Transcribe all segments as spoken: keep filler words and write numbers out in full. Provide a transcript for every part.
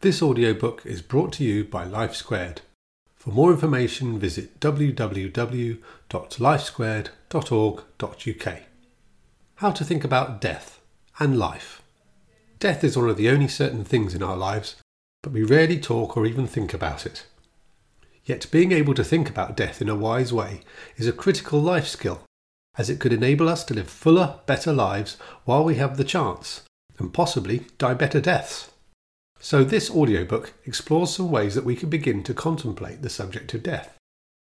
This audiobook is brought to you by Life Squared. For more information, visit w w w dot life squared dot org dot u k. How to think about death and life. Death is one of the only certain things in our lives, but we rarely talk or even think about it. Yet being able to think about death in a wise way is a critical life skill, as it could enable us to live fuller, better lives while we have the chance, and possibly die better deaths. So this audiobook explores some ways that we can begin to contemplate the subject of death.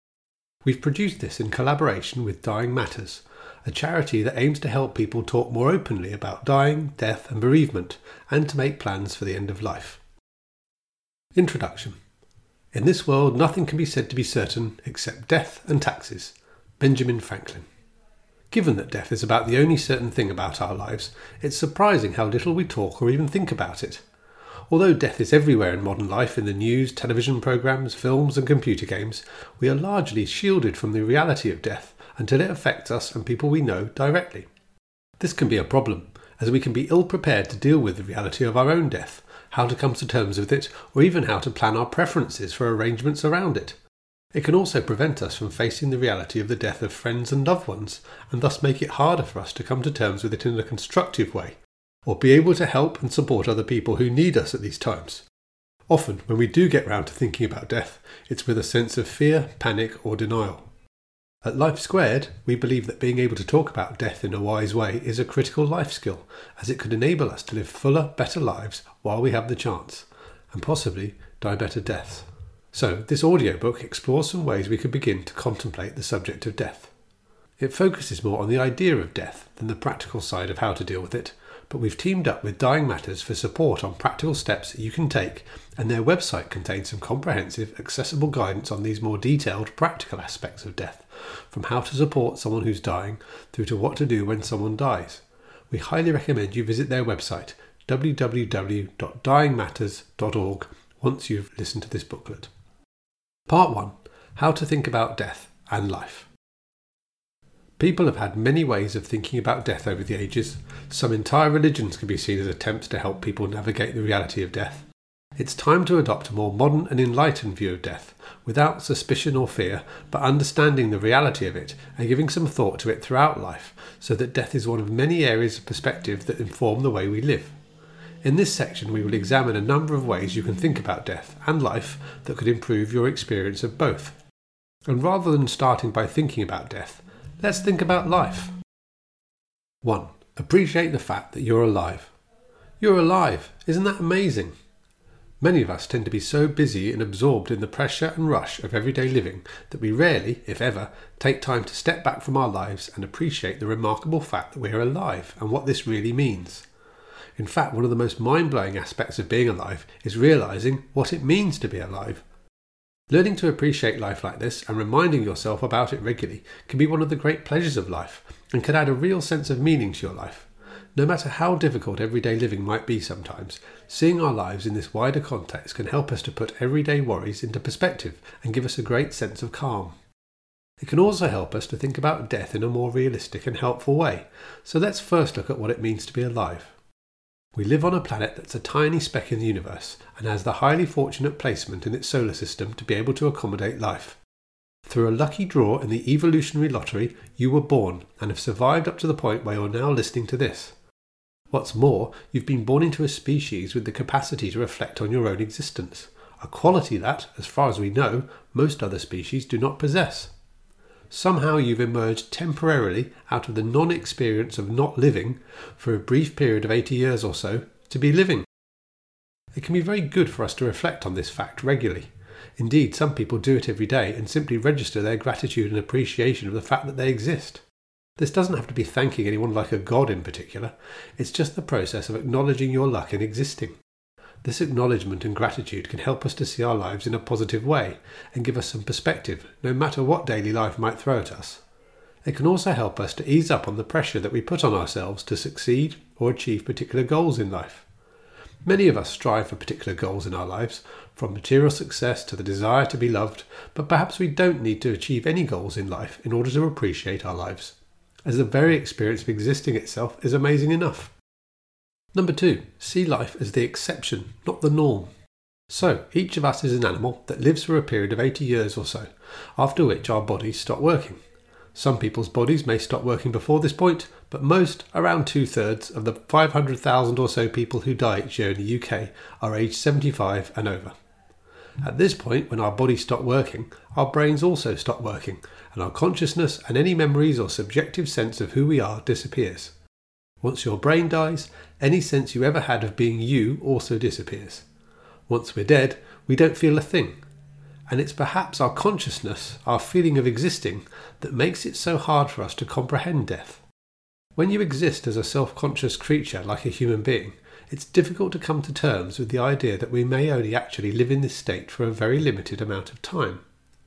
We've produced this in collaboration with Dying Matters, a charity that aims to help people talk more openly about dying, death and bereavement, and to make plans for the end of life. Introduction. In this world, nothing can be said to be certain except death and taxes. Benjamin Franklin. Given that death is about the only certain thing about our lives, it's surprising how little we talk or even think about it. Although death is everywhere in modern life in the news, television programmes, films and computer games, we are largely shielded from the reality of death until it affects us and people we know directly. This can be a problem, as we can be ill-prepared to deal with the reality of our own death, how to come to terms with it, or even how to plan our preferences for arrangements around it. It can also prevent us from facing the reality of the death of friends and loved ones, and thus make it harder for us to come to terms with it in a constructive way, or be able to help and support other people who need us at these times. Often, when we do get round to thinking about death, it's with a sense of fear, panic or denial. At Life Squared, we believe that being able to talk about death in a wise way is a critical life skill, as it could enable us to live fuller, better lives while we have the chance, and possibly die better deaths. So, this audiobook explores some ways we could begin to contemplate the subject of death. It focuses more on the idea of death than the practical side of how to deal with it, but we've teamed up with Dying Matters for support on practical steps that you can take, and their website contains some comprehensive, accessible guidance on these more detailed, practical aspects of death, from how to support someone who's dying through to what to do when someone dies. We highly recommend you visit their website, w w w dot dying matters dot org, once you've listened to this booklet. Part one. How to think about death and life. People have had many ways of thinking about death over the ages. Some entire religions can be seen as attempts to help people navigate the reality of death. It's time to adopt a more modern and enlightened view of death, without suspicion or fear, but understanding the reality of it and giving some thought to it throughout life, so that death is one of many areas of perspective that inform the way we live. In this section we will examine a number of ways you can think about death and life that could improve your experience of both. And rather than starting by thinking about death, let's think about life. one. Appreciate the fact that you're alive. You're alive! Isn't that amazing? Many of us tend to be so busy and absorbed in the pressure and rush of everyday living that we rarely, if ever, take time to step back from our lives and appreciate the remarkable fact that we're alive and what this really means. In fact, one of the most mind-blowing aspects of being alive is realising what it means to be alive. Learning to appreciate life like this and reminding yourself about it regularly can be one of the great pleasures of life and can add a real sense of meaning to your life. No matter how difficult everyday living might be sometimes, seeing our lives in this wider context can help us to put everyday worries into perspective and give us a great sense of calm. It can also help us to think about death in a more realistic and helpful way. So let's first look at what it means to be alive. We live on a planet that's a tiny speck in the universe and has the highly fortunate placement in its solar system to be able to accommodate life. Through a lucky draw in the evolutionary lottery, you were born and have survived up to the point where you're now listening to this. What's more, you've been born into a species with the capacity to reflect on your own existence, a quality that, as far as we know, most other species do not possess. Somehow you've emerged temporarily out of the non-experience of not living for a brief period of eighty years or so to be living. It can be very good for us to reflect on this fact regularly. Indeed, some people do it every day and simply register their gratitude and appreciation of the fact that they exist. This doesn't have to be thanking anyone like a god in particular. It's just the process of acknowledging your luck in existing. This acknowledgement and gratitude can help us to see our lives in a positive way and give us some perspective, no matter what daily life might throw at us. It can also help us to ease up on the pressure that we put on ourselves to succeed or achieve particular goals in life. Many of us strive for particular goals in our lives, from material success to the desire to be loved, but perhaps we don't need to achieve any goals in life in order to appreciate our lives, as the very experience of existing itself is amazing enough. Number two, see life as the exception, not the norm. So, each of us is an animal that lives for a period of eighty years or so, after which our bodies stop working. Some people's bodies may stop working before this point, but most, around two-thirds of the five hundred thousand or so people who die each year in the U K, are aged seventy-five and over. At this point, when our bodies stop working, our brains also stop working, and our consciousness and any memories or subjective sense of who we are disappears. Once your brain dies, any sense you ever had of being you also disappears. Once we're dead, we don't feel a thing. And it's perhaps our consciousness, our feeling of existing, that makes it so hard for us to comprehend death. When you exist as a self-conscious creature like a human being, it's difficult to come to terms with the idea that we may only actually live in this state for a very limited amount of time.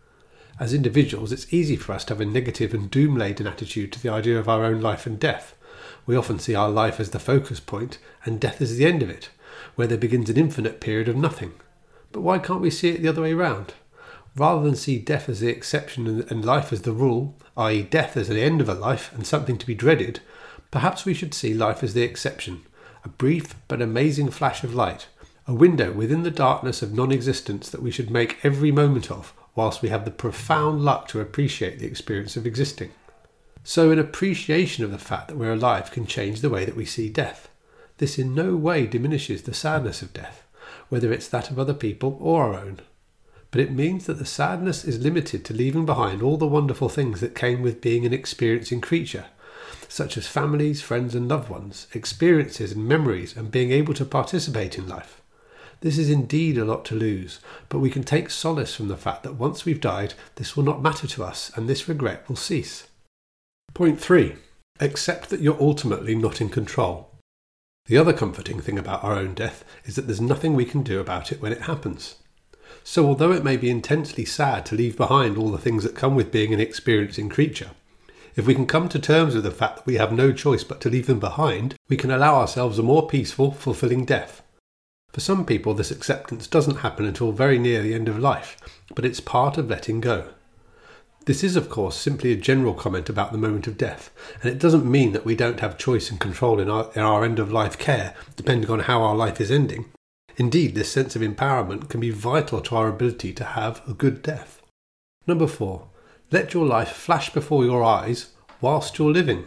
As individuals, it's easy for us to have a negative and doom-laden attitude to the idea of our own life and death. We often see our life as the focus point and death as the end of it, where there begins an infinite period of nothing. But why can't we see it the other way round? Rather than see death as the exception and life as the rule, that is death as the end of a life and something to be dreaded, perhaps we should see life as the exception, a brief but amazing flash of light, a window within the darkness of non-existence that we should make every moment of, whilst we have the profound luck to appreciate the experience of existing. So an appreciation of the fact that we're alive can change the way that we see death. This in no way diminishes the sadness of death, whether it's that of other people or our own. But it means that the sadness is limited to leaving behind all the wonderful things that came with being an experiencing creature, such as families, friends and loved ones, experiences and memories, and being able to participate in life. This is indeed a lot to lose, but we can take solace from the fact that once we've died, this will not matter to us and this regret will cease. Point three. Accept that you're ultimately not in control. The other comforting thing about our own death is that there's nothing we can do about it when it happens. So although it may be intensely sad to leave behind all the things that come with being an experiencing creature, if we can come to terms with the fact that we have no choice but to leave them behind, we can allow ourselves a more peaceful, fulfilling death. For some people, this acceptance doesn't happen until very near the end of life, but it's part of letting go. This is, of course, simply a general comment about the moment of death, and it doesn't mean that we don't have choice and control in our, in our end-of-life care, depending on how our life is ending. Indeed, this sense of empowerment can be vital to our ability to have a good death. Number four. Let your life flash before your eyes whilst you're living.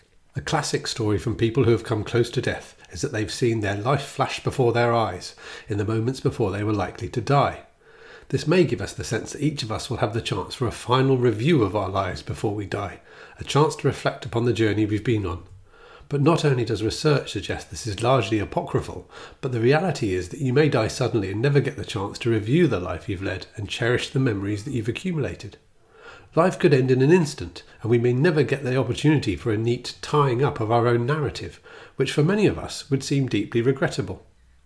A classic story from people who have come close to death is that they've seen their life flash before their eyes in the moments before they were likely to die. This may give us the sense that each of us will have the chance for a final review of our lives before we die, a chance to reflect upon the journey we've been on. But not only does research suggest this is largely apocryphal, but the reality is that you may die suddenly and never get the chance to review the life you've led and cherish the memories that you've accumulated. Life could end in an instant, and we may never get the opportunity for a neat tying up of our own narrative, which for many of us would seem deeply regrettable.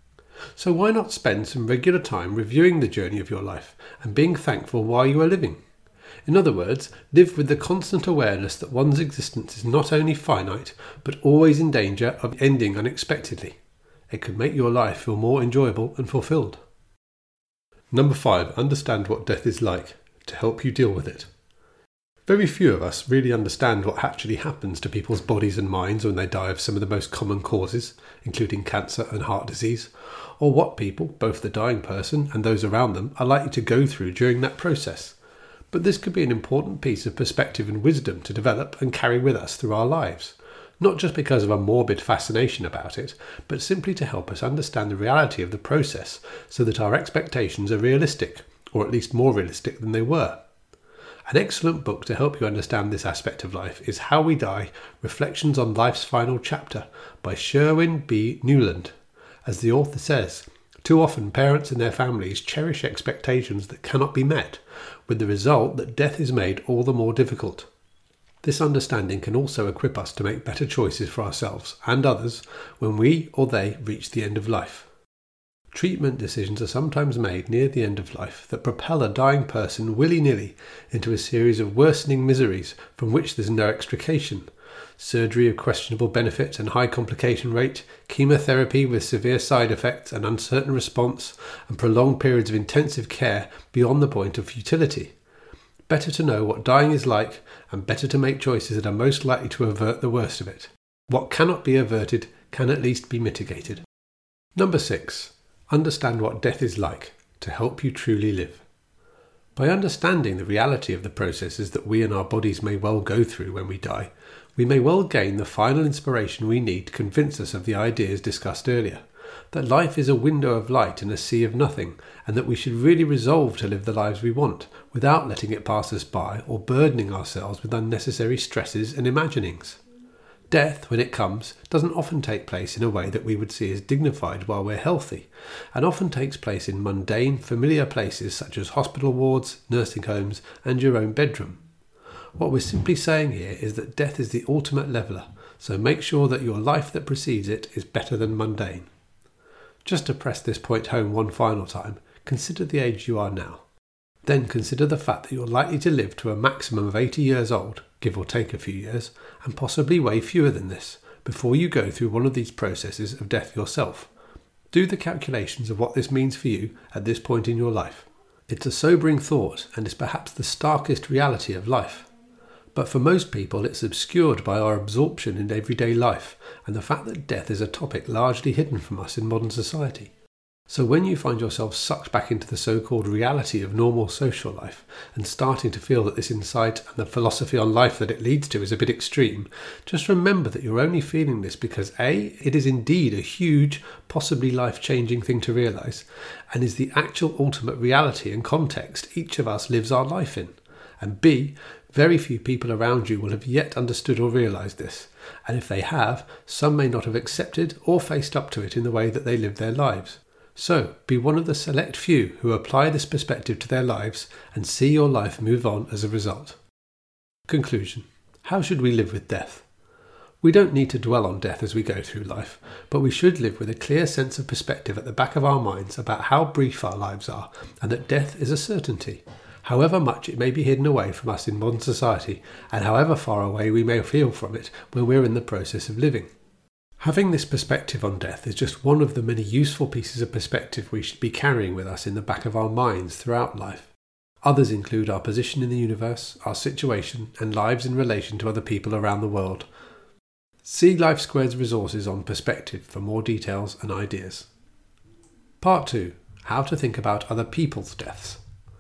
So why not spend some regular time reviewing the journey of your life and being thankful while you are living? In other words, live with the constant awareness that one's existence is not only finite, but always in danger of ending unexpectedly. It could make your life feel more enjoyable and fulfilled. Number five, understand what death is like, to help you deal with it. Very few of us really understand what actually happens to people's bodies and minds when they die of some of the most common causes, including cancer and heart disease, or what people, both the dying person and those around them, are likely to go through during that process. But this could be an important piece of perspective and wisdom to develop and carry with us through our lives, not just because of a morbid fascination about it, but simply to help us understand the reality of the process so that our expectations are realistic, or at least more realistic than they were. An excellent book to help you understand this aspect of life is How We Die, Reflections on Life's Final Chapter by Sherwin B. Newland. As the author says, too often parents and their families cherish expectations that cannot be met, with the result that death is made all the more difficult. This understanding can also equip us to make better choices for ourselves and others when we or they reach the end of life. Treatment decisions are sometimes made near the end of life that propel a dying person willy-nilly into a series of worsening miseries from which there's no extrication. Surgery of questionable benefit and high complication rate, chemotherapy with severe side effects and uncertain response, and prolonged periods of intensive care beyond the point of futility. Better to know what dying is like, and better to make choices that are most likely to avert the worst of it. What cannot be averted can at least be mitigated. Number six. Understand what death is like to help you truly live. By understanding the reality of the processes that we and our bodies may well go through when we die, we may well gain the final inspiration we need to convince us of the ideas discussed earlier, that life is a window of light in a sea of nothing, and that we should really resolve to live the lives we want, without letting it pass us by or burdening ourselves with unnecessary stresses and imaginings. Death, when it comes, doesn't often take place in a way that we would see as dignified while we're healthy, and often takes place in mundane, familiar places such as hospital wards, nursing homes, and your own bedroom. What we're simply saying here is that death is the ultimate leveller, so make sure that your life that precedes it is better than mundane. Just to press this point home one final time, consider the age you are now. Then consider the fact that you're likely to live to a maximum of eighty years old, give or take a few years, and possibly way fewer than this, before you go through one of these processes of death yourself. Do the calculations of what this means for you at this point in your life. It's a sobering thought, and is perhaps the starkest reality of life. But for most people it's obscured by our absorption in everyday life, and the fact that death is a topic largely hidden from us in modern society. So when you find yourself sucked back into the so-called reality of normal social life, and starting to feel that this insight and the philosophy on life that it leads to is a bit extreme, just remember that you're only feeling this because A, it is indeed a huge, possibly life-changing thing to realise, and is the actual ultimate reality and context each of us lives our life in, and B, very few people around you will have yet understood or realised this, and if they have, some may not have accepted or faced up to it in the way that they live their lives. So, be one of the select few who apply this perspective to their lives and see your life move on as a result. Conclusion. How should we live with death? We don't need to dwell on death as we go through life, but we should live with a clear sense of perspective at the back of our minds about how brief our lives are and that death is a certainty, however much it may be hidden away from us in modern society and however far away we may feel from it when we're in the process of living. Having this perspective on death is just one of the many useful pieces of perspective we should be carrying with us in the back of our minds throughout life. Others include our position in the universe, our situation, and lives in relation to other people around the world. See Life Squared's resources on perspective for more details and ideas. Part two. How to think about other people's deaths.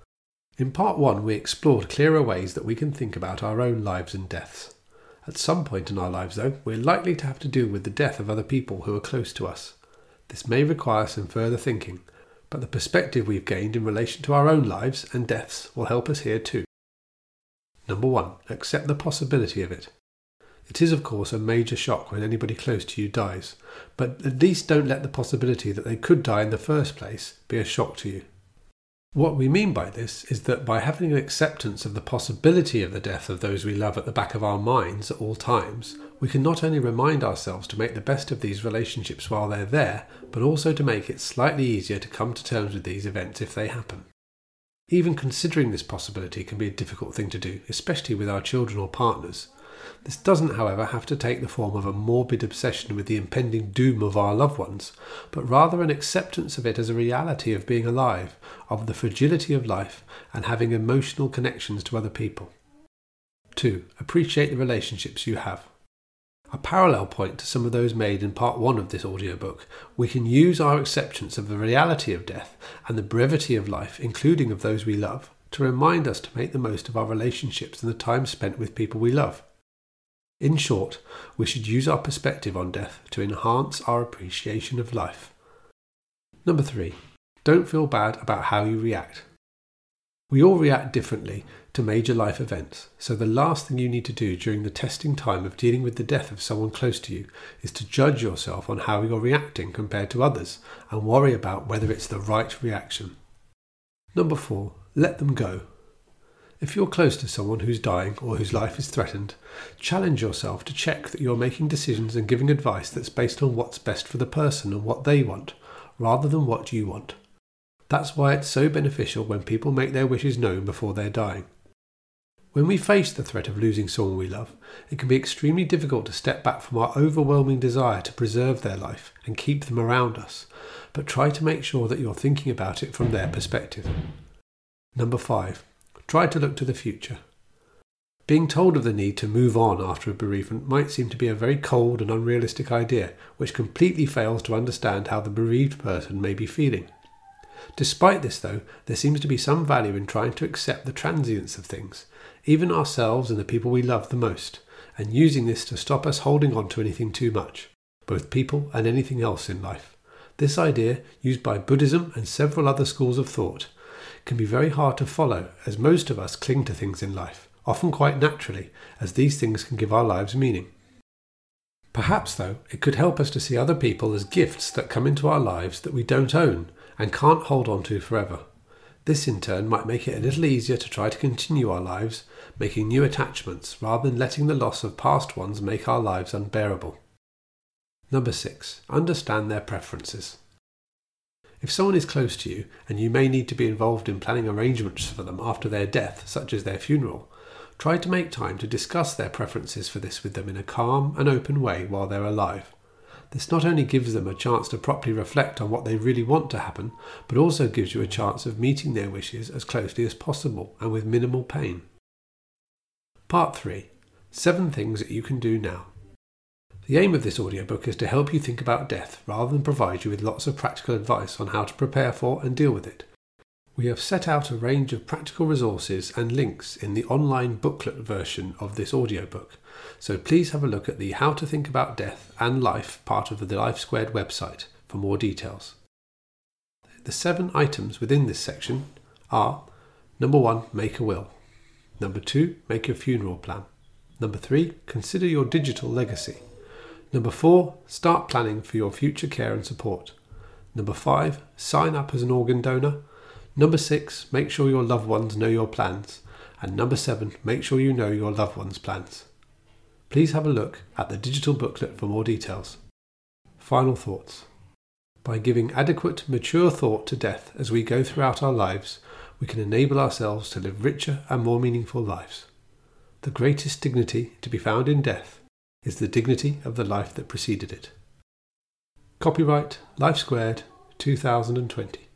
In part one, we explored clearer ways that we can think about our own lives and deaths. At some point in our lives, though, we're likely to have to deal with the death of other people who are close to us. This may require some further thinking, but the perspective we've gained in relation to our own lives and deaths will help us here too. Number one, accept the possibility of it. It is, of course, a major shock when anybody close to you dies, but at least don't let the possibility that they could die in the first place be a shock to you. What we mean by this is that by having an acceptance of the possibility of the death of those we love at the back of our minds at all times, we can not only remind ourselves to make the best of these relationships while they're there, but also to make it slightly easier to come to terms with these events if they happen. Even considering this possibility can be a difficult thing to do, especially with our children or partners. This doesn't, however, have to take the form of a morbid obsession with the impending doom of our loved ones, but rather an acceptance of it as a reality of being alive, of the fragility of life, and having emotional connections to other people. two. Appreciate the relationships you have. A parallel point to some of those made in part one of this audiobook, we can use our acceptance of the reality of death and the brevity of life, including of those we love, to remind us to make the most of our relationships and the time spent with people we love. In short, we should use our perspective on death to enhance our appreciation of life. Number three, don't feel bad about how you react. We all react differently to major life events, so the last thing you need to do during the testing time of dealing with the death of someone close to you is to judge yourself on how you're reacting compared to others and worry about whether it's the right reaction. Number four, let them go. If you're close to someone who's dying or whose life is threatened, challenge yourself to check that you're making decisions and giving advice that's based on what's best for the person and what they want, rather than what you want. That's why it's so beneficial when people make their wishes known before they're dying. When we face the threat of losing someone we love, it can be extremely difficult to step back from our overwhelming desire to preserve their life and keep them around us, but try to make sure that you're thinking about it from their perspective. Number five. Try to look to the future. Being told of the need to move on after a bereavement might seem to be a very cold and unrealistic idea, which completely fails to understand how the bereaved person may be feeling. Despite this, though, there seems to be some value in trying to accept the transience of things, even ourselves and the people we love the most, and using this to stop us holding on to anything too much, both people and anything else in life. This idea, used by Buddhism and several other schools of thought, can be very hard to follow, as most of us cling to things in life, often quite naturally, as these things can give our lives meaning. Perhaps, though, it could help us to see other people as gifts that come into our lives that we don't own and can't hold on to forever. This in turn might make it a little easier to try to continue our lives, making new attachments, rather than letting the loss of past ones make our lives unbearable. Number six, understand their preferences. If someone is close to you, and you may need to be involved in planning arrangements for them after their death, such as their funeral, try to make time to discuss their preferences for this with them in a calm and open way while they're alive. This not only gives them a chance to properly reflect on what they really want to happen, but also gives you a chance of meeting their wishes as closely as possible and with minimal pain. Part three. Seven things that you can do now. The aim of this audiobook is to help you think about death rather than provide you with lots of practical advice on how to prepare for and deal with it. We have set out a range of practical resources and links in the online booklet version of this audiobook, so please have a look at the How to Think About Death and Life part of the Life Squared website for more details. The seven items within this section are: Number one, make a will. Number two, make your funeral plan. Number three, consider your digital legacy. Number four, start planning for your future care and support. Number five, sign up as an organ donor. Number six, make sure your loved ones know your plans. And number seven, make sure you know your loved ones' plans. Please have a look at the digital booklet for more details. Final thoughts. By giving adequate, mature thought to death as we go throughout our lives, we can enable ourselves to live richer and more meaningful lives. The greatest dignity to be found in death is the dignity of the life that preceded it. Copyright Life Squared, two thousand twenty.